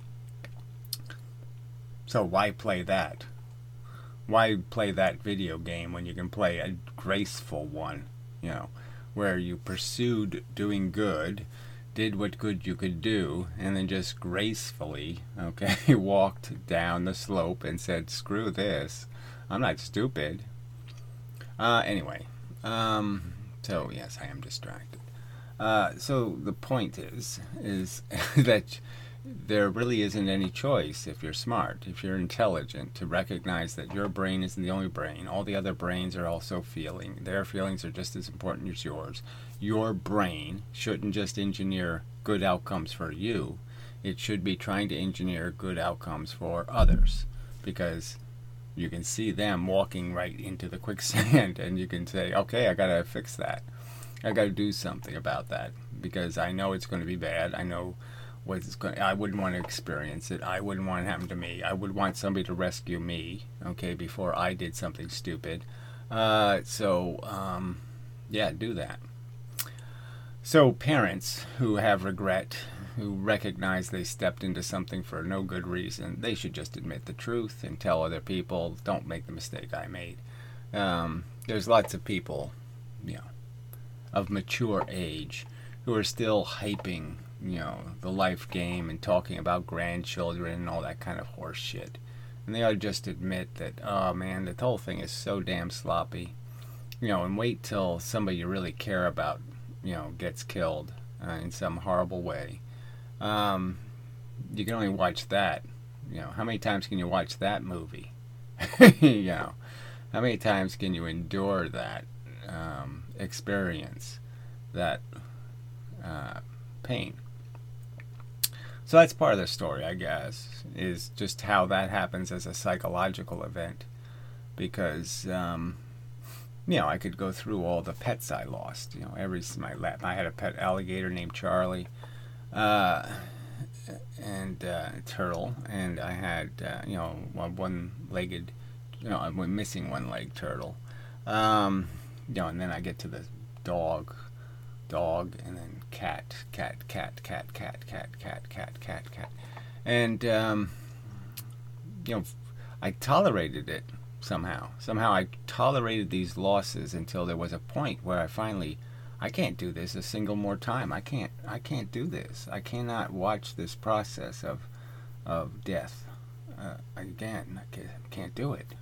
So why play that? Why play that video game when you can play a graceful one, you know, where you pursued doing good, did what good you could do, and then just gracefully, okay, walked down the slope and said, screw this, I'm not stupid. Uh, anyway, um, so yes, I am distracted. Uh, so the point is, is that there really isn't any choice if you're smart, if you're intelligent, to recognize that your brain isn't the only brain. All the other brains are also feeling. Their feelings are just as important as yours. Your brain shouldn't just engineer good outcomes for you. It should be trying to engineer good outcomes for others, because you can see them walking right into the quicksand and you can say, okay, I gotta fix that. I gotta do something about that, because I know it's going to be bad. I know what's going. I wouldn't want to experience it. I wouldn't want it to happen to me. I would want somebody to rescue me, okay, before I did something stupid. Uh, so, um, yeah, do that. So parents who have regret, who recognize they stepped into something for no good reason, they should just admit the truth and tell other people, don't make the mistake I made. Um, there's lots of people, you know, of mature age who are still hyping, you know, the life game and talking about grandchildren and all that kind of horse shit. And they ought to just admit that, oh man, the whole thing is so damn sloppy. You know, and wait till somebody you really care about, you know, gets killed uh, in some horrible way. Um, you can only watch that. You know, how many times can you watch that movie? You know, how many times can you endure that um, experience, that uh, pain? So that's part of the story, I guess, is just how that happens as a psychological event. because um, you know, I could go through all the pets I lost. You know, every my lap. I had a pet alligator named Charlie, uh, and uh, a turtle, and I had uh, you know, one one-legged, you know, I'm missing one leg turtle. Um, you know, and then I get to the dog, dog, and then cat, cat, cat, cat, cat, cat, cat, cat, cat, cat, and um, you know, I tolerated it. Somehow, somehow I tolerated these losses until there was a point where I finally, I can't do this a single more time. I can't, I can't do this. I cannot watch this process of, of death uh, again. I can't, can't do it.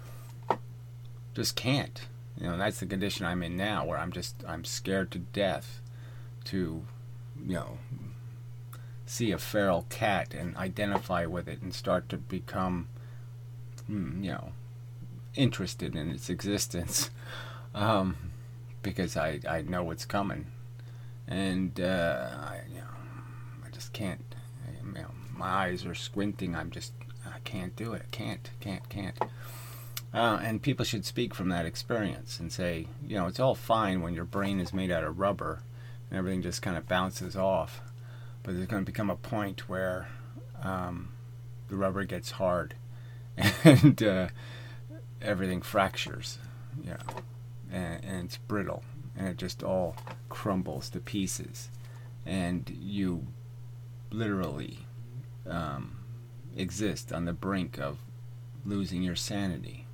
Just can't. You know, that's the condition I'm in now, where I'm just, I'm scared to death to, you know, see a feral cat and identify with it and start to become, you know, interested in its existence, um, because I, I know what's coming, and uh, I, you know, I just can't. I, you know, my eyes are squinting. I'm just, I can't do it. I can't, can't, can't. Uh, and people should speak from that experience and say, you know, it's all fine when your brain is made out of rubber and everything just kind of bounces off, but there's going to become a point where um, the rubber gets hard, and uh, everything fractures, you know, and, and it's brittle, and it just all crumbles to pieces, and you literally um, exist on the brink of losing your sanity,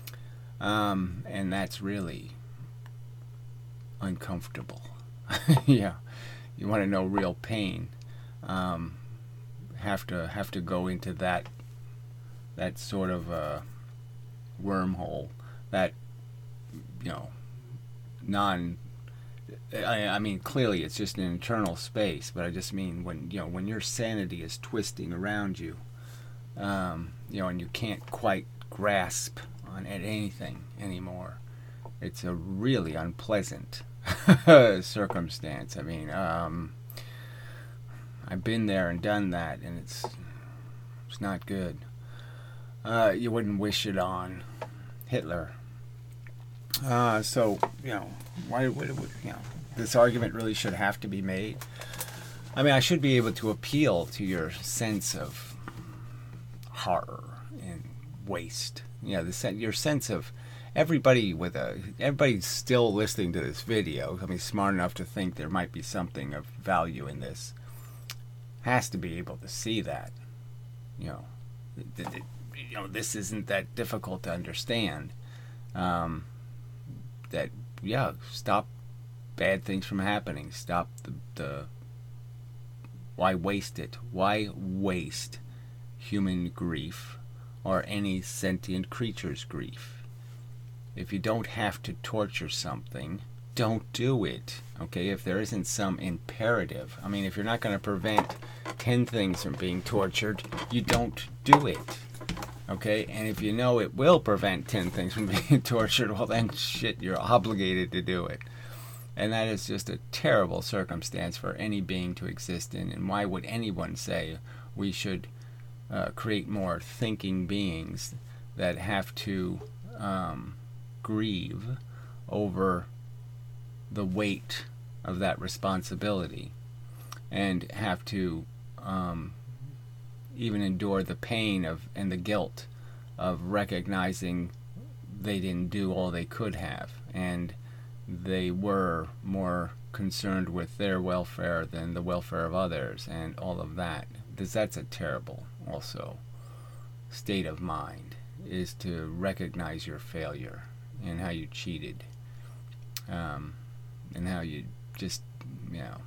um, and that's really uncomfortable. Yeah, you want to know real pain, um, have to have to go into that that sort of uh, wormhole, that, you know, non I, I mean, clearly it's just an internal space, but I just mean when, you know, when your sanity is twisting around you, um, you know, and you can't quite grasp on at anything anymore, it's a really unpleasant circumstance. I mean, um, I've been there and done that, and it's it's not good. Uh, you wouldn't wish it on Hitler. Uh, so, you know, why would, you know, this argument really should have to be made. I mean, I should be able to appeal to your sense of horror and waste. You know, the sen- your sense of everybody with a everybody's still listening to this video. I mean, smart enough to think there might be something of value in this. Has to be able to see that. You know, it, it, you know, this isn't that difficult to understand. Um, that yeah, stop bad things from happening. Stop the, the why waste it? Why waste human grief or any sentient creature's grief? If you don't have to torture something, don't do it. Okay, if there isn't some imperative. I mean, if you're not going to prevent ten things from being tortured, you don't do it. Okay, and if you know it will prevent ten things from being tortured, well then shit, you're obligated to do it. And that is just a terrible circumstance for any being to exist in. And why would anyone say we should uh, create more thinking beings that have to um, grieve over the weight of that responsibility, and have to um, even endure the pain of and the guilt of recognizing they didn't do all they could have, and they were more concerned with their welfare than the welfare of others, and all of that. Because that's a terrible, also, state of mind, is to recognize your failure and how you cheated, um, and how you just, you know,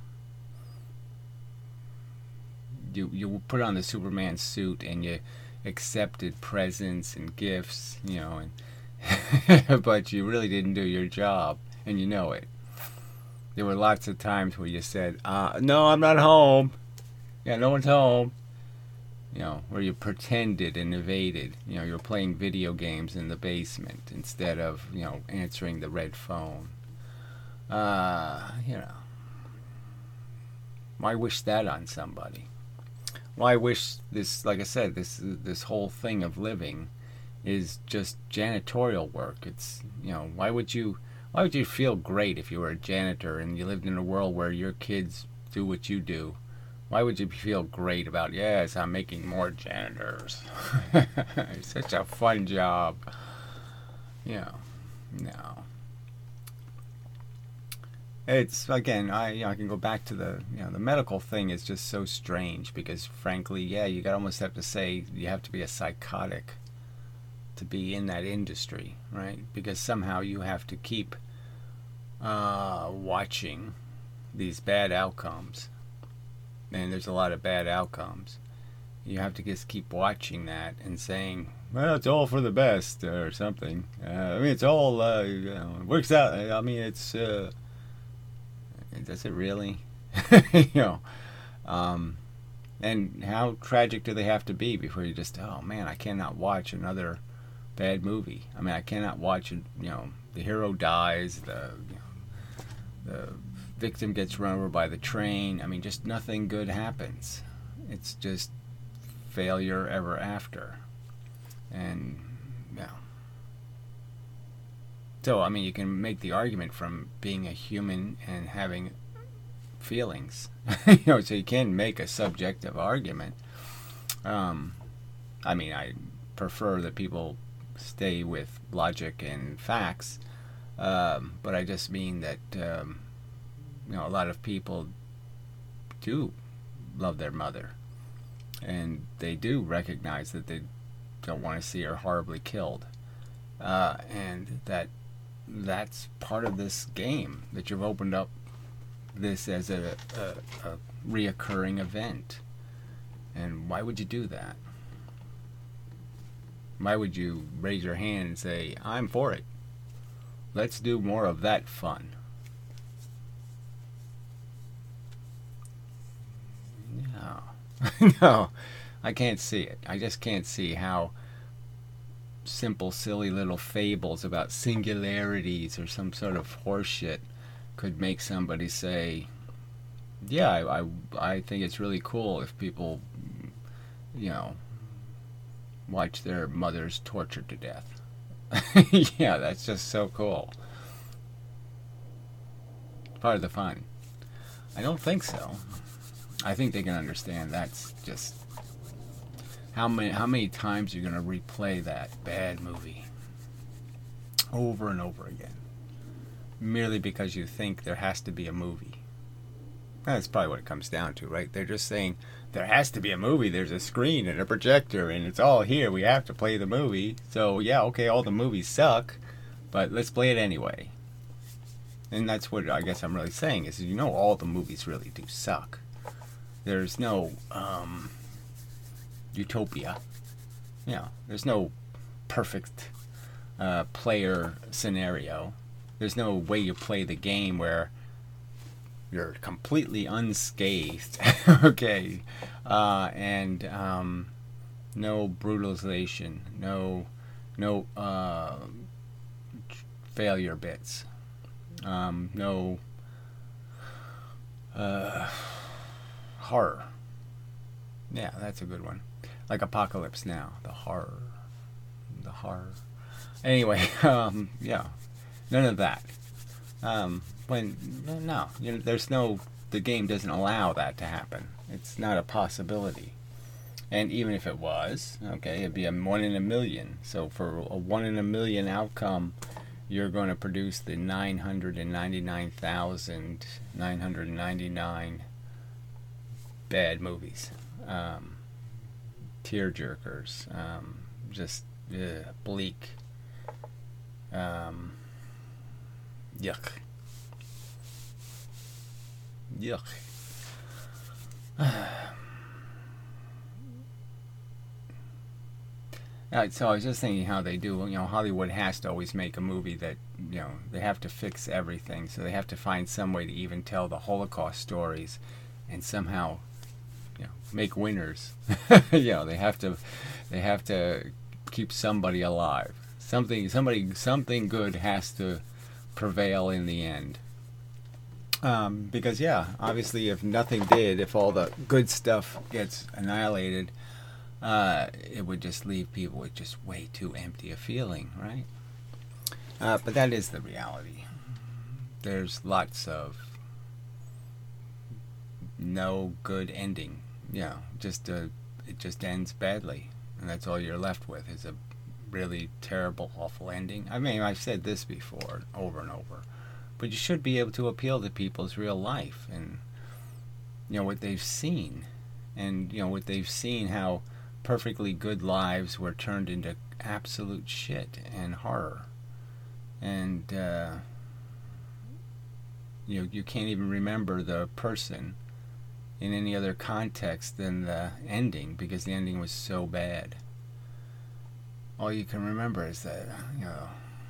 you you put on the Superman suit and you accepted presents and gifts, you know, and but you really didn't do your job, and you know it. There were lots of times where you said, uh, no, I'm not home. Yeah, no one's home. You know, where you pretended and evaded. You know, you're playing video games in the basement instead of, you know, answering the red phone. Uh, you know. Why wish that on somebody? Why wish this, like I said, this this whole thing of living is just janitorial work. It's, you know, why would you why would you feel great if you were a janitor and you lived in a world where your kids do what you do? Why would you feel great about, yes, I'm making more janitors? It's such a fun job. You know, no. It's, again, I, you know, I can go back to the, you know, the medical thing is just so strange because, frankly, yeah, you got almost have to say you have to be a psychotic to be in that industry, right? Because somehow you have to keep uh, watching these bad outcomes, and there's a lot of bad outcomes. You have to just keep watching that and saying, well, it's all for the best or something. Uh, I mean, it's all, uh, you know, it works out. I mean, it's, uh, does it really? You know, um, and how tragic do they have to be before you just, oh man, I cannot watch another bad movie. I mean, I cannot watch, you know, the hero dies, the, you know, the victim gets run over by the train. I mean, just nothing good happens. It's just failure ever after. And, yeah. So, I mean, you can make the argument from being a human and having feelings. You know, so you can make a subjective argument. Um, I mean, I prefer that people stay with logic and facts, um, but I just mean that um, you know, a lot of people do love their mother, and they do recognize that they don't want to see her horribly killed, uh, and that that's part of this game, that you've opened up this as a, a, a reoccurring event. And why would you do that? Why would you raise your hand and say, I'm for it? Let's do more of that fun. No. No. I can't see it. I just can't see how simple, silly little fables about singularities or some sort of horseshit could make somebody say, yeah, I, I, I think it's really cool if people, you know, watch their mothers tortured to death. Yeah, that's just so cool. Part of the fun. I don't think so. I think they can understand that's just how many how many times you're going to replay that bad movie over and over again, merely because you think there has to be a movie. That's probably what it comes down to, right? They're just saying there has to be a movie. There's a screen and a projector, and it's all here. We have to play the movie. So yeah, okay, all the movies suck, but let's play it anyway. And that's what I guess I'm really saying is, you know, all the movies really do suck. There's no um, utopia. You know, there's no perfect uh, player scenario. There's no way you play the game where you're completely unscathed. Okay. Uh, and um, no brutalization. No, no uh, failure bits. Um, no uh, horror. Yeah, that's a good one. Like Apocalypse Now. The horror. The horror. Anyway, um, yeah. None of that. Um, when, no, you know, there's no, the game doesn't allow that to happen. It's not a possibility. And even if it was, okay, it'd be a one in a million. So for a one in a million outcome, you're going to produce the nine hundred ninety-nine thousand nine hundred ninety-nine bad movies. Um, tearjerkers. Um, just ugh, bleak. Um, yuck. Yuck. Uh, so I was just thinking how they do, you know, Hollywood has to always make a movie that, you know, they have to fix everything. So they have to find some way to even tell the Holocaust stories and somehow, you know, make winners. You know, they have to, they have to keep somebody alive. Something, somebody, something good has to prevail in the end. Um, because, yeah, obviously if nothing did, if all the good stuff gets annihilated, uh, it would just leave people with just way too empty a feeling, right? Uh, but that is the reality. There's lots of no good ending. You know, just a, it just ends badly, and that's all you're left with is a really terrible, awful ending. I mean, I've said this before, over and over, but you should be able to appeal to people's real life and, you know, what they've seen, and, you know, what they've seen, how perfectly good lives were turned into absolute shit and horror. And, uh, you know, you can't even remember the person in any other context than the ending, because the ending was so bad. All you can remember is that, you know,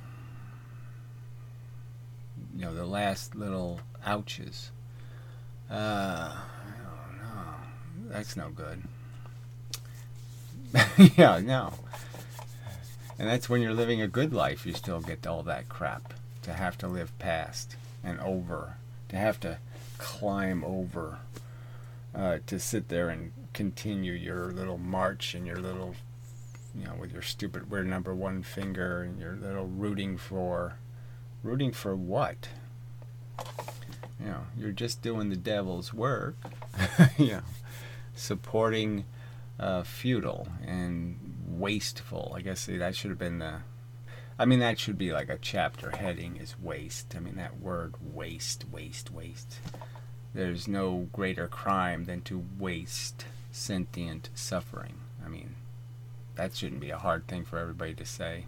you know, the last little ouches. Uh, oh no, that's no good. Yeah, no. And that's when you're living a good life, you still get all that crap to have to live past and over, to have to climb over, uh, to sit there and continue your little march and your little, you know, with your stupid weird number one finger and your little rooting for, rooting for what? You know, you're just doing the devil's work, you know, supporting uh, futile and wasteful. I guess that should have been the, I mean, that should be like a chapter heading is waste. I mean, that word waste, waste, waste. There's no greater crime than to waste sentient suffering. I mean, that shouldn't be a hard thing for everybody to say.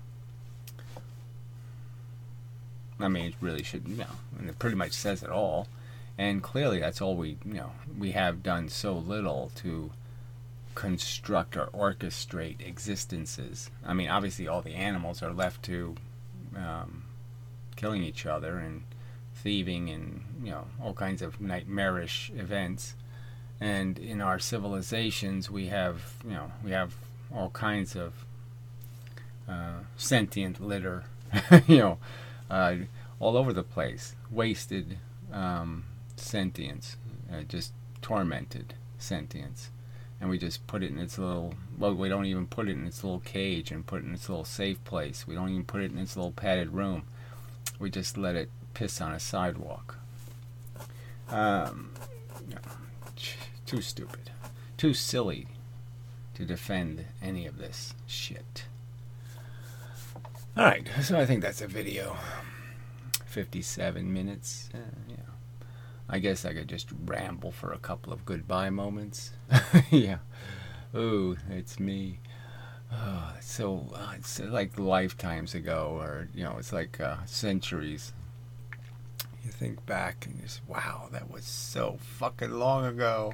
I mean, it really should, you know, and it pretty much says it all. And clearly that's all we, you know, we have done so little to construct or orchestrate existences. I mean, obviously all the animals are left to um, killing each other and thieving and, you know, all kinds of nightmarish events. And in our civilizations we have, you know, we have all kinds of uh, sentient litter, you know, uh, all over the place. Wasted um, sentience, uh, just tormented sentience. And we just put it in its little, well, we don't even put it in its little cage and put it in its little safe place. We don't even put it in its little padded room. We just let it piss on a sidewalk. Um, you know, too stupid. Too silly to defend any of this shit. Alright, so I think that's a video. fifty-seven minutes. Uh, yeah. I guess I could just ramble for a couple of goodbye moments. Yeah. Ooh, it's me. Oh, it's so, uh, it's like lifetimes ago, or, you know, it's like uh, centuries. You think back and you just, wow, that was so fucking long ago.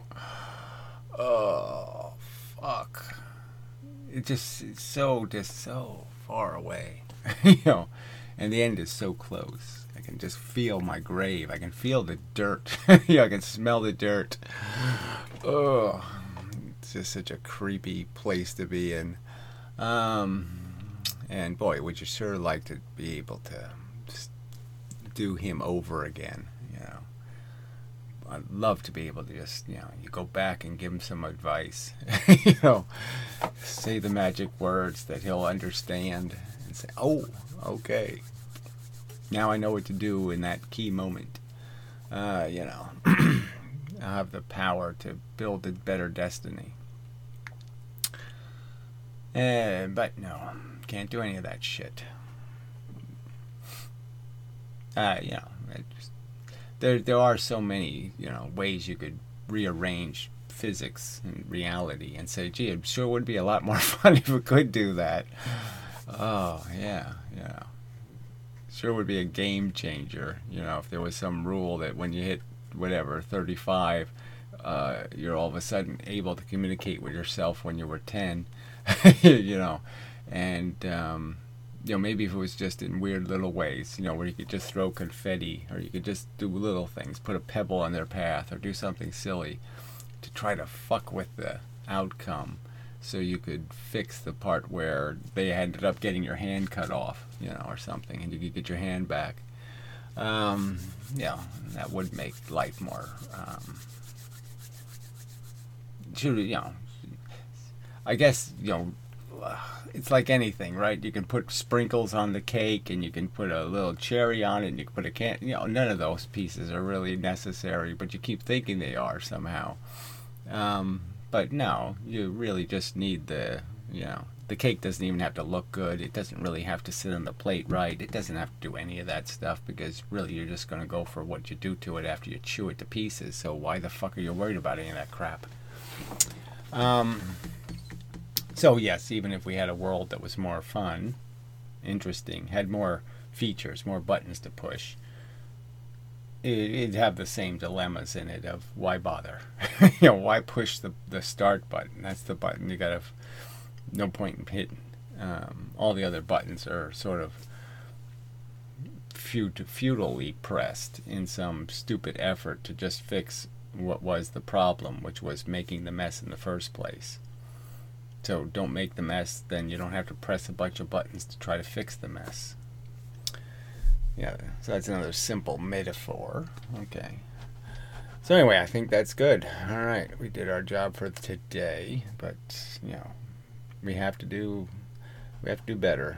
Oh, fuck. It just, it's so, just so far away. You know, and the end is so close. I can just feel my grave. I can feel the dirt. Yeah, I can smell the dirt. Oh, it's just such a creepy place to be in. Um, and boy, would you sure like to be able to just do him over again, you know. I'd love to be able to just, you know, you go back and give him some advice. You know, say the magic words that he'll understand and say, oh, okay. Now I know what to do in that key moment. Uh, you know, I have the power to build a better destiny. Uh, but no, can't do any of that shit. Uh, you know, it just, there there are so many, you know, ways you could rearrange physics and reality and say, gee, it sure would be a lot more fun if we could do that. Oh, yeah, yeah. Sure would be a game changer, you know, if there was some rule that when you hit whatever thirty-five, uh, you're all of a sudden able to communicate with yourself when you were ten. You know, and um, you know, maybe if it was just in weird little ways, you know, where you could just throw confetti, or you could just do little things, put a pebble on their path, or do something silly to try to fuck with the outcome, so you could fix the part where they ended up getting your hand cut off, you know, or something, and you could get your hand back. Um, yeah, that would make life more, um, should, you know, I guess, you know, it's like anything, right? You can put sprinkles on the cake, and you can put a little cherry on it, and you can put a can. You know, none of those pieces are really necessary, but you keep thinking they are somehow. Um, but no, you really just need the, you know, the cake doesn't even have to look good. It doesn't really have to sit on the plate right. It doesn't have to do any of that stuff, because really you're just going to go for what you do to it after you chew it to pieces. So why the fuck are you worried about any of that crap? Um, so yes, even if we had a world that was more fun, interesting, had more features, more buttons to push, it'd have the same dilemmas in it of why bother? You know, why push the, the start button? That's the button you gotta, no point in hitting. Um, all the other buttons are sort of fut- futilely pressed in some stupid effort to just fix what was the problem, which was making the mess in the first place. So don't make the mess, then you don't have to press a bunch of buttons to try to fix the mess. Yeah, so that's another simple metaphor. Okay. So anyway, I think that's good. All right, we did our job for today, but you know, we have to do we have to do better.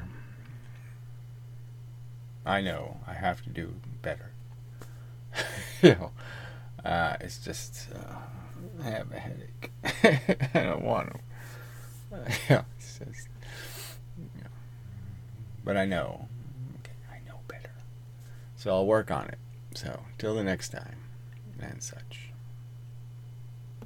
I know I have to do better. You know, uh, it's just uh, I have a headache. I don't want to. Uh, yeah, it's just, you know, but I know. Okay, I know better. So I'll work on it. So till the next time, and such.